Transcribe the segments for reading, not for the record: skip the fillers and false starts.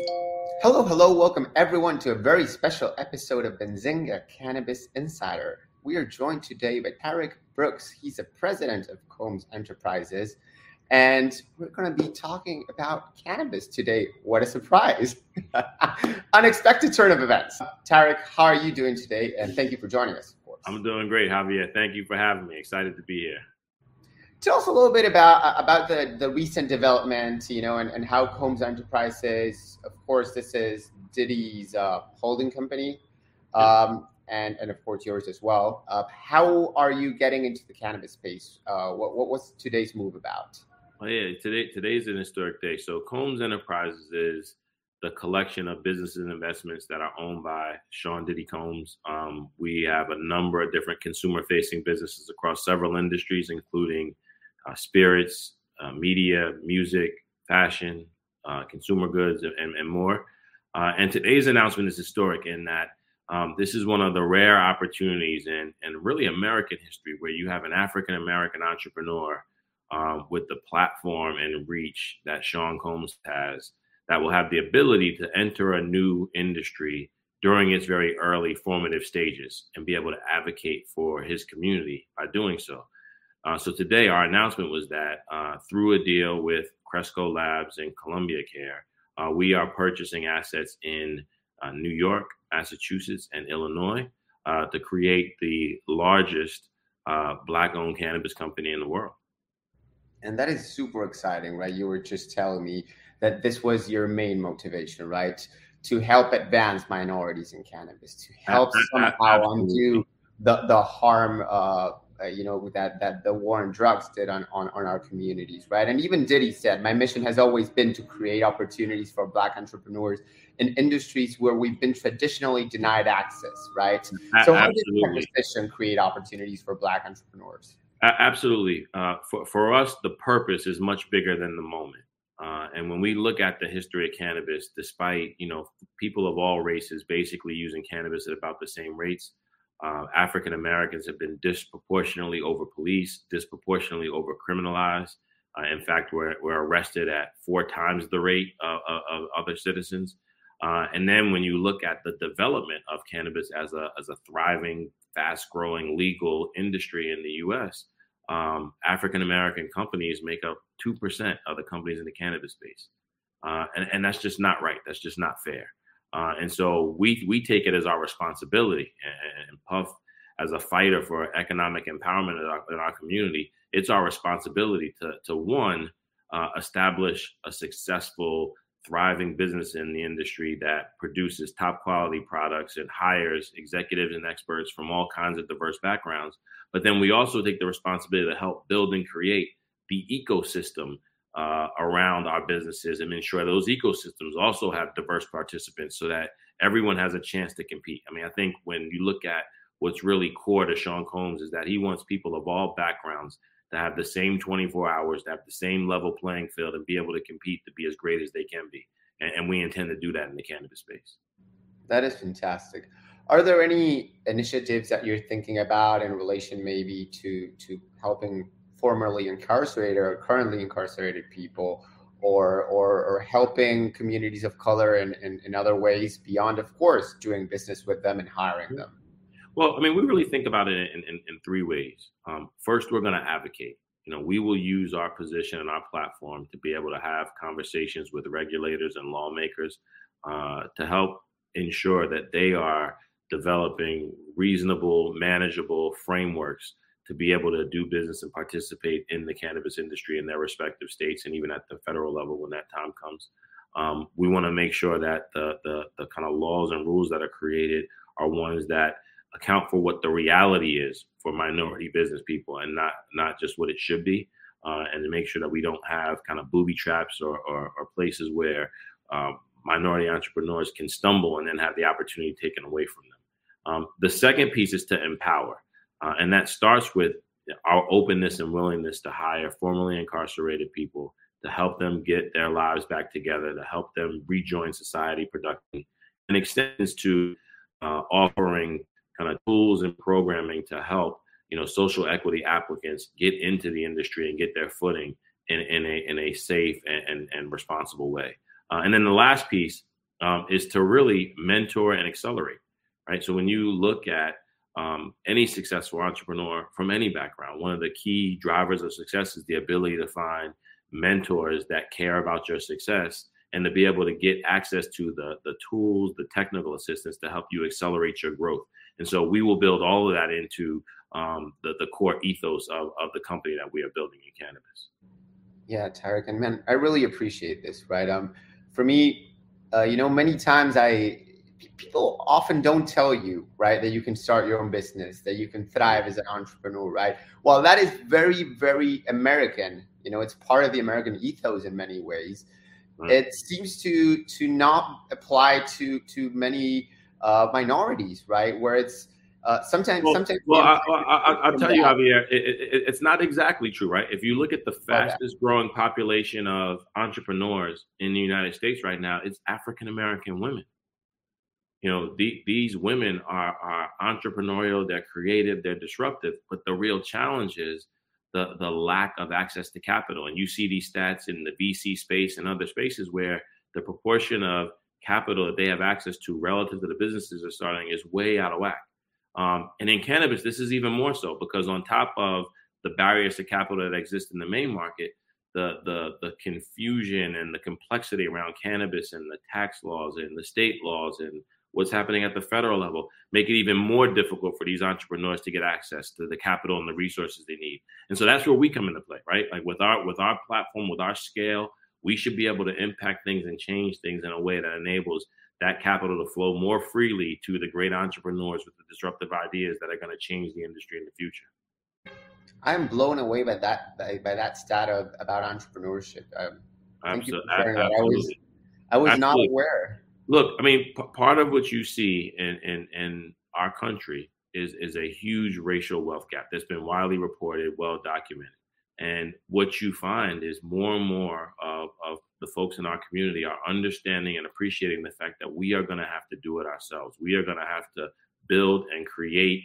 Hello, hello, welcome everyone to a very special episode of Benzinga Cannabis Insider. We are joined today by Tarek Brooks. He's the president of Combs Enterprises, and we're going to be talking about cannabis today. What a surprise! Unexpected turn of events. Tarek, how are you doing today? And thank you for joining us, of course. I'm doing great, Javier. Thank you for having me. Excited to be here. Tell us a little bit about the recent development, and how Combs Enterprises, of course, this is Diddy's holding company, and of course yours as well. How are you getting into the cannabis space? What's today's move about? Well, yeah, today's an historic day. So Combs Enterprises is the collection of businesses and investments that are owned by Sean Diddy Combs. We have a number of different consumer-facing businesses across several industries, including spirits, media, music, fashion, consumer goods, and more. And today's announcement is historic in that this is one of the rare opportunities in really American history where you have an African-American entrepreneur with the platform and reach that Sean Combs has that will have the ability to enter a new industry during its very early formative stages and be able to advocate for his community by doing so. So today, our announcement was that through a deal with Cresco Labs and Columbia Care, we are purchasing assets in New York, Massachusetts, and Illinois to create the largest Black-owned cannabis company in the world. And that is super exciting, right? You were just telling me that this was your main motivation, right? To help advance minorities in cannabis, to help somehow undo the harm that the war on drugs did on our communities, right? And even Diddy said, my mission has always been to create opportunities for Black entrepreneurs in industries where we've been traditionally denied access, right? So how did that decision create opportunities for Black entrepreneurs? Absolutely. For us, the purpose is much bigger than the moment. And when we look at the history of cannabis, despite, people of all races basically using cannabis at about the same rates, African Americans have been disproportionately over-policed, disproportionately over-criminalized. In fact, we're arrested at 4 times the rate of other citizens. And then when you look at the development of cannabis as a thriving, fast-growing legal industry in the U.S., African American companies make up 2% of the companies in the cannabis space, and that's just not right. That's just not fair. And so we take it as our responsibility, and Puff, as a fighter for economic empowerment in our community, it's our responsibility to one, establish a successful, thriving business in the industry that produces top quality products and hires executives and experts from all kinds of diverse backgrounds. But then we also take the responsibility to help build and create the ecosystem around our businesses and ensure those ecosystems also have diverse participants so that everyone has a chance to compete. I mean, I think when you look at what's really core to Sean Combs is that he wants people of all backgrounds to have the same 24 hours, to have the same level playing field and be able to compete to be as great as they can be. And we intend to do that in the cannabis space. That is fantastic. Are there any initiatives that you're thinking about in relation maybe to helping formerly incarcerated or currently incarcerated people or helping communities of color in other ways beyond, of course, doing business with them and hiring them? Well, I mean, we really think about it in 3 ways. First, we're going to advocate. We will use our position and our platform to be able to have conversations with regulators and lawmakers to help ensure that they are developing reasonable, manageable frameworks to be able to do business and participate in the cannabis industry in their respective states and even at the federal level when that time comes. We want to make sure that the kind of laws and rules that are created are ones that account for what the reality is for minority business people and not just what it should be, and to make sure that we don't have kind of booby traps or places where minority entrepreneurs can stumble and then have the opportunity taken away from them. The second piece is to empower, and that starts with our openness and willingness to hire formerly incarcerated people to help them get their lives back together, to help them rejoin society productively, and extends to offering kind of tools and programming to help social equity applicants get into the industry and get their footing in a safe and responsible way. And then the last piece is to really mentor and accelerate, right? So when you look at any successful entrepreneur from any background, one of the key drivers of success is the ability to find mentors that care about your success and to be able to get access to the tools, the technical assistance to help you accelerate your growth. And so we will build all of that into the core ethos of the company that we are building in cannabis. Yeah, Tarek, and man, I really appreciate this, right? For me, many times people often don't tell you, right, that you can start your own business, that you can thrive as an entrepreneur, right? While that is very, very American, it's part of the American ethos in many ways. Right. It seems to not apply to many minorities, right? Where it's sometimes. Well, I'll tell you, Javier, it's not exactly true, right? If you look at the fastest growing population of entrepreneurs in the United States right now, it's African American women. These women are entrepreneurial, they're creative, they're disruptive, but the real challenge is the lack of access to capital. And you see these stats in the VC space and other spaces where the proportion of capital that they have access to relative to the businesses they're starting is way out of whack. And in cannabis, this is even more so because on top of the barriers to capital that exist in the main market, the confusion and the complexity around cannabis and the tax laws and the state laws and what's happening at the federal level make it even more difficult for these entrepreneurs to get access to the capital and the resources they need. And so that's where we come into play, right? Like with our platform, with our scale, we should be able to impact things and change things in a way that enables that capital to flow more freely to the great entrepreneurs with the disruptive ideas that are going to change the industry in the future. I'm blown away by that stat about entrepreneurship. Thank you for sharing that. I was not aware. Look, I mean, part of what you see in our country is a huge racial wealth gap that's been widely reported, well documented. And what you find is more and more of the folks in our community are understanding and appreciating the fact that we are going to have to do it ourselves. We are going to have to build and create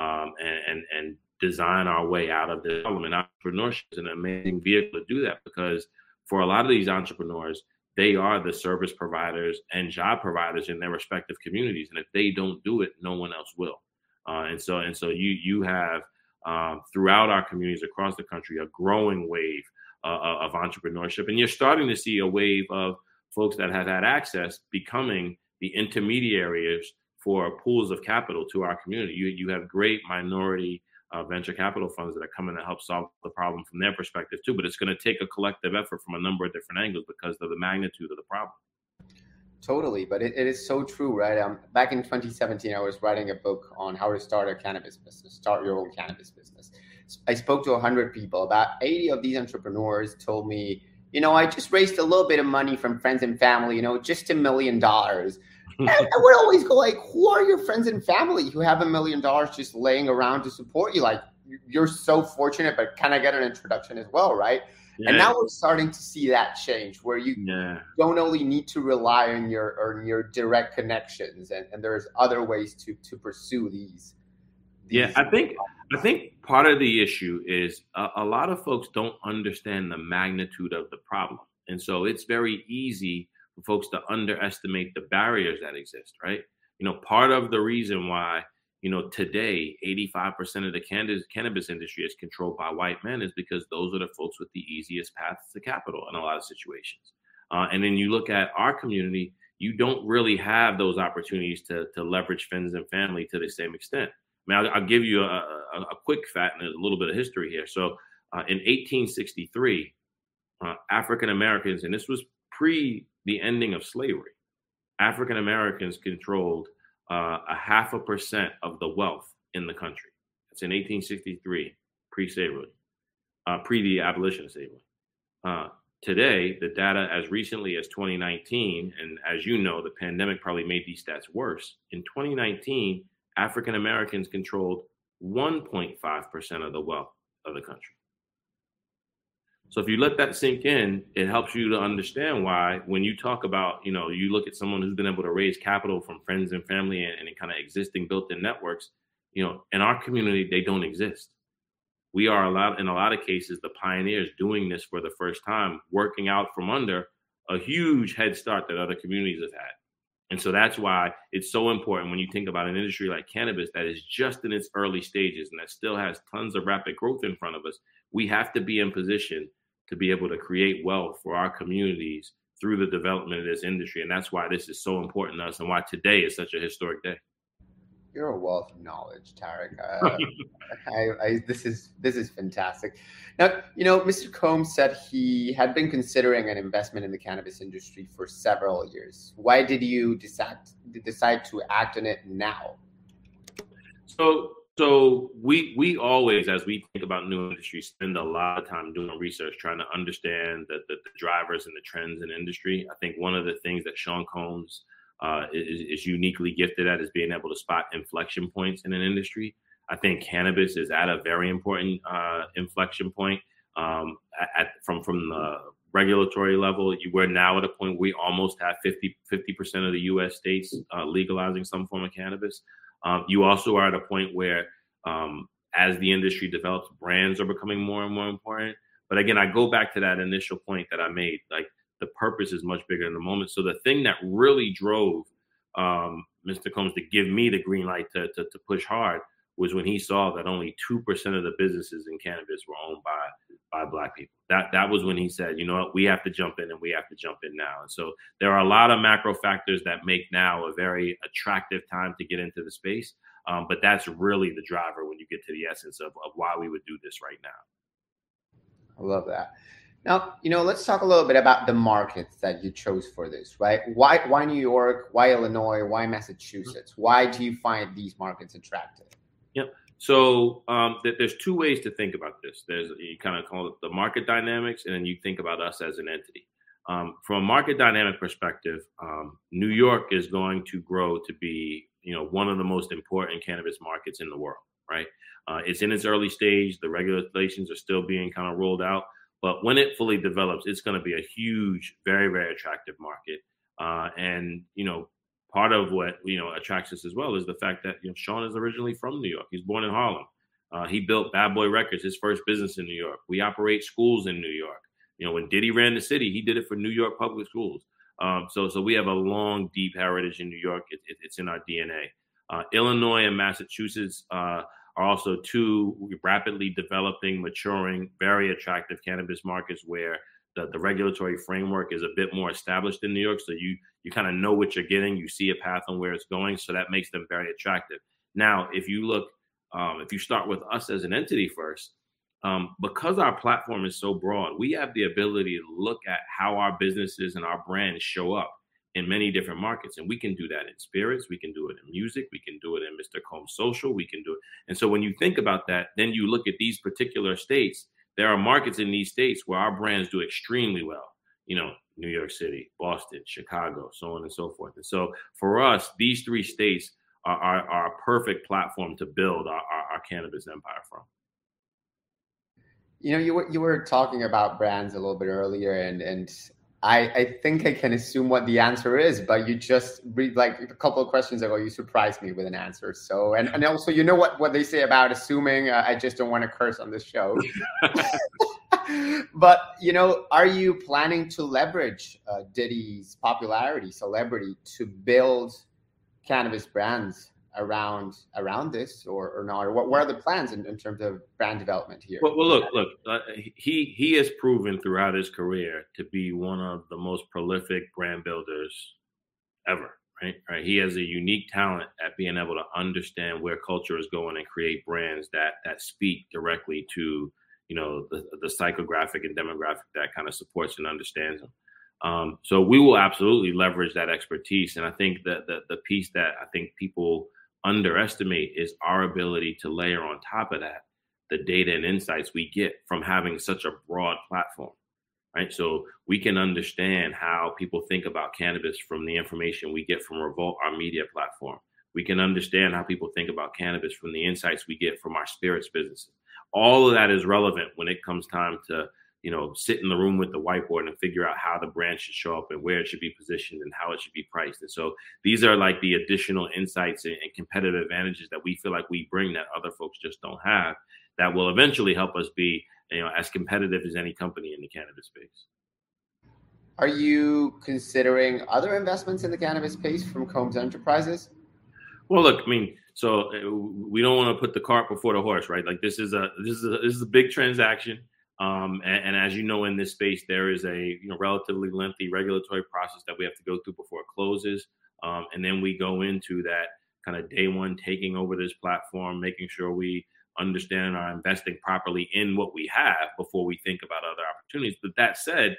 and design our way out of this problem. And entrepreneurship is an amazing vehicle to do that because for a lot of these entrepreneurs, they are the service providers and job providers in their respective communities. And if they don't do it, no one else will. And so you have throughout our communities across the country a growing wave of entrepreneurship. And you're starting to see a wave of folks that have had access becoming the intermediaries for pools of capital to our community. You have great minority venture capital funds that are coming to help solve the problem from their perspective too. But it's going to take a collective effort from a number of different angles because of the magnitude of the problem. Totally, but it is so true, right? Back in 2017, I was writing a book on how to start a cannabis business, start your own cannabis business. I spoke to 100 people. About 80 of these entrepreneurs told me, I just raised a little bit of money from friends and family, just $1 million. And I would always go like, who are your friends and family who have $1 million just laying around to support you? Like, you're so fortunate, but can I get an introduction as well, right? Yeah. And now we're starting to see that change where you don't only need to rely on your direct connections and there's other ways to pursue these. Yeah, I think part of the issue is a lot of folks don't understand the magnitude of the problem. And so it's very easy for folks to underestimate the barriers that exist, right? Part of the reason why, today 85% of the cannabis industry is controlled by white men is because those are the folks with the easiest paths to capital in a lot of situations. And then you look at our community, you don't really have those opportunities to leverage friends and family to the same extent. I mean, I'll give you a quick fact and a little bit of history here. So in 1863, African Americans, and this was pre the ending of slavery, African Americans controlled 0.5% of the wealth in the country. It's in 1863, pre-slavery, pre the abolition of slavery. Today, the data as recently as 2019, and as you know, the pandemic probably made these stats worse. In 2019, African Americans controlled 1.5% of the wealth of the country. So if you let that sink in, it helps you to understand why when you talk about, you look at someone who's been able to raise capital from friends and family and kind of existing built-in networks, in our community, they don't exist. We are in a lot of cases, the pioneers doing this for the first time, working out from under a huge head start that other communities have had. And so that's why it's so important when you think about an industry like cannabis that is just in its early stages and that still has tons of rapid growth in front of us. We have to be in position to be able to create wealth for our communities through the development of this industry. And that's why this is so important to us and why today is such a historic day. You're a wealth of knowledge, Tarek. This is fantastic. Now, Mr. Combs said he had been considering an investment in the cannabis industry for several years. Why did you decide to act on it now? So we always, as we think about new industries, spend a lot of time doing research, trying to understand the drivers and the trends in industry. I think one of the things that Sean Combs is uniquely gifted at is being able to spot inflection points in an industry. I think cannabis is at a very important inflection point from the regulatory level. We're now at a point we almost have 50% of the U.S. states legalizing some form of cannabis. You also are at a point where, as the industry develops, brands are becoming more and more important. But again, I go back to that initial point that I made, like the purpose is much bigger than the moment. So the thing that really drove Mr. Combs to give me the green light to push hard was when he saw that only 2% of the businesses in cannabis were owned by Black people. That was when he said, you know what, we have to jump in, and we have to jump in now. And so there are a lot of macro factors that make now a very attractive time to get into the space. But that's really the driver when you get to the essence of why we would do this right now. I love that. Now, let's talk a little bit about the markets that you chose for this, right? Why New York? Why Illinois? Why Massachusetts? Why do you find these markets attractive? Yep. So there's two ways to think about this. You kind of call it the market dynamics, and then you think about us as an entity. From a market dynamic perspective, New York is going to grow to be, one of the most important cannabis markets in the world, right? It's in its early stage. The regulations are still being kind of rolled out. But when it fully develops, it's going to be a huge, very, very attractive market. And part of what attracts us as well is the fact that Sean is originally from New York. He's born in Harlem. He built Bad Boy Records, his first business in New York. We operate schools in New York. When Diddy ran the city, he did it for New York public schools. So we have a long, deep heritage in New York. It's in our DNA. Illinois and Massachusetts are also two rapidly developing, maturing, very attractive cannabis markets where the regulatory framework is a bit more established in New York. So you kind of know what you're getting. You see a path on where it's going. So that makes them very attractive. Now, if you look, if you start with us as an entity first, because our platform is so broad, we have the ability to look at how our businesses and our brands show up in many different markets. And we can do that in spirits. We can do it in music. We can do it in Mr. Combs Social. We can do it. And so when you think about that, then you look at these particular states. There are markets in these states where our brands do extremely well. New York City, Boston, Chicago, so on and so forth. And so for us, these three states are a perfect platform to build our cannabis empire from. You were talking about brands a little bit earlier, and I think I can assume what the answer is, but you just like a couple of questions ago, you surprised me with an answer. So, and also, what they say about assuming. I just don't want to curse on this show. But, are you planning to leverage Diddy's popularity, celebrity, to build cannabis brands around this or not? Or what are the plans in terms of brand development here? Well, look, he has proven throughout his career to be one of the most prolific brand builders ever, right? He has a unique talent at being able to understand where culture is going and create brands that speak directly to, the psychographic and demographic that kind of supports and understands them. So we will absolutely leverage that expertise. And I think that the piece that I think people underestimate is our ability to layer on top of that the data and insights we get from having such a broad platform, right? So we can understand how people think about cannabis from the information we get from Revolt, our media platform. We can understand how people think about cannabis from the insights we get from our spirits businesses. All of that is relevant when it comes time to sit in the room with the whiteboard and figure out how the brand should show up and where it should be positioned and how it should be priced. And so these are like the additional insights and competitive advantages that we feel like we bring that other folks just don't have, that will eventually help us be, as competitive as any company in the cannabis space. Are you considering other investments in the cannabis space from Combs Enterprises? Well, look, I mean, so we don't want to put the cart before the horse, right? Like this is a big transaction, and as you know, in this space, there is a relatively lengthy regulatory process that we have to go through before it closes, and then we go into that kind of day one taking over this platform, making sure we understand and are investing properly in what we have before we think about other opportunities. But that said,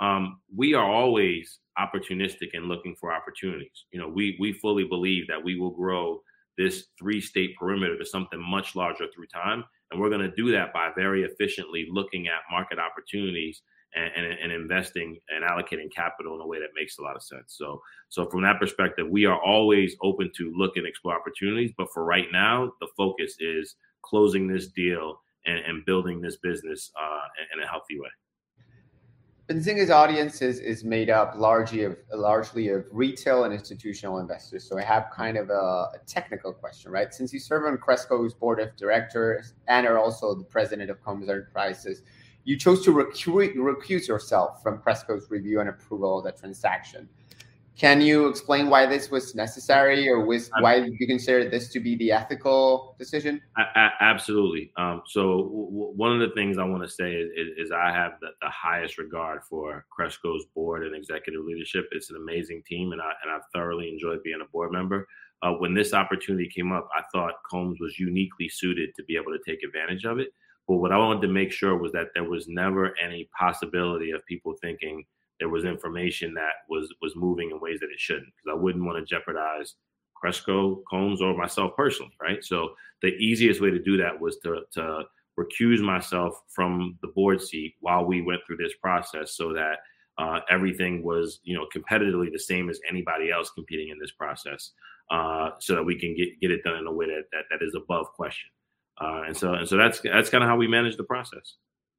we are always opportunistic and looking for opportunities. We fully believe that we will grow this 3-state perimeter to something much larger through time, and we're going to do that by very efficiently looking at market opportunities and investing and allocating capital in a way that makes a lot of sense. So from that perspective, we are always open to look and explore opportunities. But for right now, the focus is closing this deal and building this business in a healthy way. Benzinga's audience is made up largely of retail and institutional investors. So I have kind of a technical question, right? Since you serve on Cresco's board of directors and are also the president of Combs Enterprises, you chose to recuse yourself from Cresco's review and approval of the transaction. Can you explain why this was necessary, or why you consider this to be the ethical decision? Absolutely. So one of the things I want to say is I have the highest regard for Cresco's board and executive leadership. It's an amazing team, and I've thoroughly enjoyed being a board member. When this opportunity came up, I thought Combs was uniquely suited to be able to take advantage of it. But what I wanted to make sure was that there was never any possibility of people thinking there was information that was moving in ways that it shouldn't, because I wouldn't want to jeopardize Cresco, Combs, or myself personally, right? So the easiest way to do that was to recuse myself from the board seat while we went through this process, so that everything was, competitively the same as anybody else competing in this process, so that we can get it done in a way that is above question. And so that's kind of how we manage the process.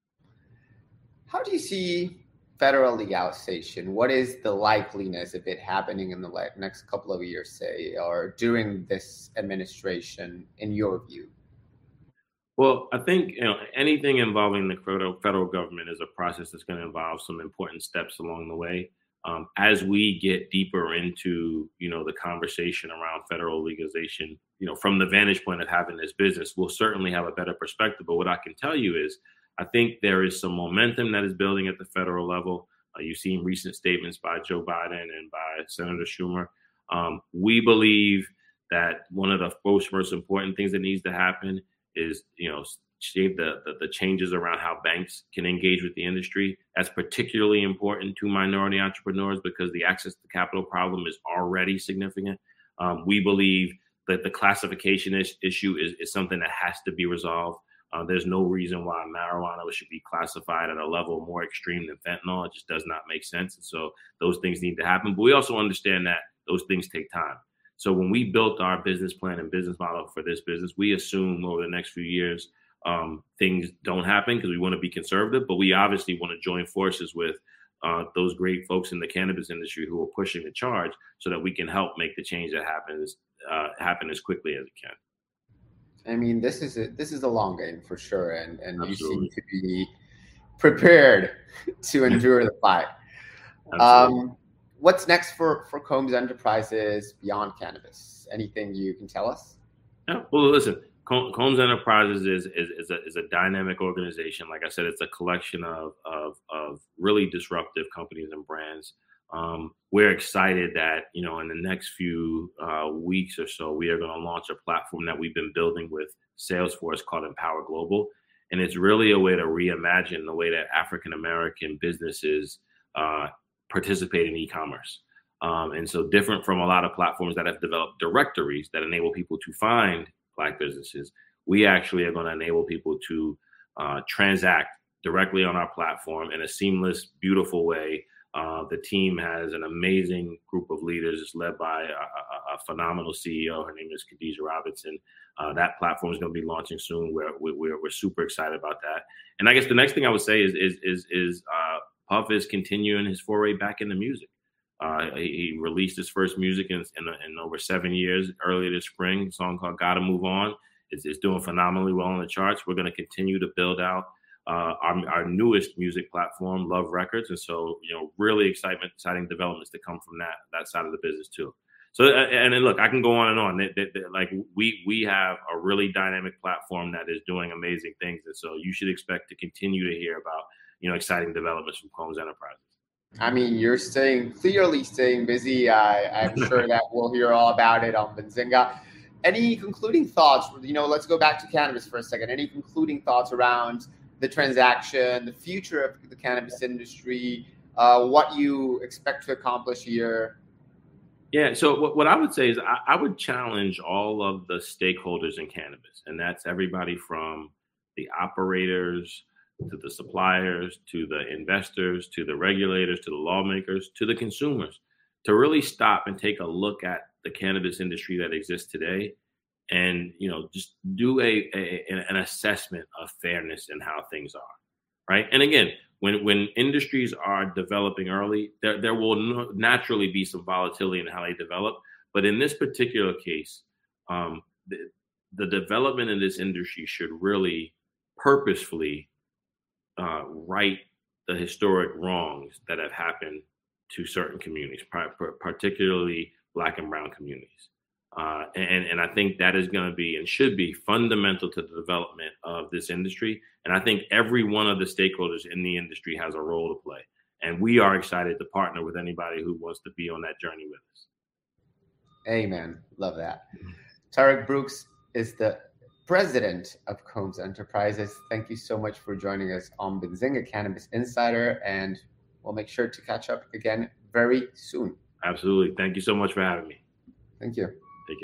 How do you see federal legalization? What is the likeliness of it happening in the next couple of years, say, or during this administration, in your view? Well, I think anything involving the federal government is a process that's going to involve some important steps along the way. As we get deeper into the conversation around federal legalization, from the vantage point of having this business, we'll certainly have a better perspective. But what I can tell you is, I think there is some momentum that is building at the federal level. You've seen recent statements by Joe Biden and by Senator Schumer. We believe that one of the most important things that needs to happen is, the changes around how banks can engage with the industry. That's particularly important to minority entrepreneurs because the access to capital problem is already significant. We believe that the classification issue is something that has to be resolved. There's no reason why marijuana should be classified at a level more extreme than fentanyl. It just does not make sense. And so those things need to happen. But we also understand that those things take time. So when we built our business plan and business model for this business, we assume over the next few years, things don't happen because we want to be conservative. But we obviously want to join forces with those great folks in the cannabis industry who are pushing the charge so that we can help make the change that happens happen as quickly as it can. I mean, this is a long game for sure, and you seem to be prepared to endure the fight. What's next for Combs Enterprises beyond cannabis? Anything you can tell us? Yeah, well, listen, Combs Enterprises is a dynamic organization. Like I said, it's a collection of really disruptive companies and brands. We're excited that, in the next few weeks or so, we are going to launch a platform that we've been building with Salesforce called Empower Global. And it's really a way to reimagine the way that African-American businesses participate in e-commerce. And so different from a lot of platforms that have developed directories that enable people to find Black businesses, we actually are going to enable people to transact directly on our platform in a seamless, beautiful way. The team has an amazing group of leaders. It's led by a phenomenal CEO. Her name is Khadija Robinson. That platform is going to be launching soon. We're super excited about that. And I guess the next thing I would say is Puff is continuing his foray back into music. He released his first music in over 7 years earlier this spring. A song called "Gotta Move On." It's doing phenomenally well on the charts. We're going to continue to build out our newest music platform, Love Records. And so, really exciting developments to come from that side of the business too. So, and then look, I can go on and on. Like we have a really dynamic platform that is doing amazing things. And so you should expect to continue to hear about, exciting developments from Combs Enterprises. I mean, you're clearly staying busy. I'm sure that we'll hear all about it on Benzinga. Any concluding thoughts? Let's go back to cannabis for a second. Any concluding thoughts around the transaction, the future of the cannabis industry, what you expect to accomplish here? Yeah, so what I would say is I would challenge all of the stakeholders in cannabis, and that's everybody from the operators to the suppliers, to the investors, to the regulators, to the lawmakers, to the consumers, to really stop and take a look at the cannabis industry that exists today, and just do an assessment of fairness in how things are, right? And again, when industries are developing early, there will naturally be some volatility in how they develop. But in this particular case, the development in this industry should really purposefully right the historic wrongs that have happened to certain communities, particularly Black and brown communities. And I think that is going to be and should be fundamental to the development of this industry. And I think every one of the stakeholders in the industry has a role to play. And we are excited to partner with anybody who wants to be on that journey with us. Amen. Love that. Tarek Brooks is the president of Combs Enterprises. Thank you so much for joining us on Benzinga Cannabis Insider. And we'll make sure to catch up again very soon. Absolutely. Thank you so much for having me. Thank you.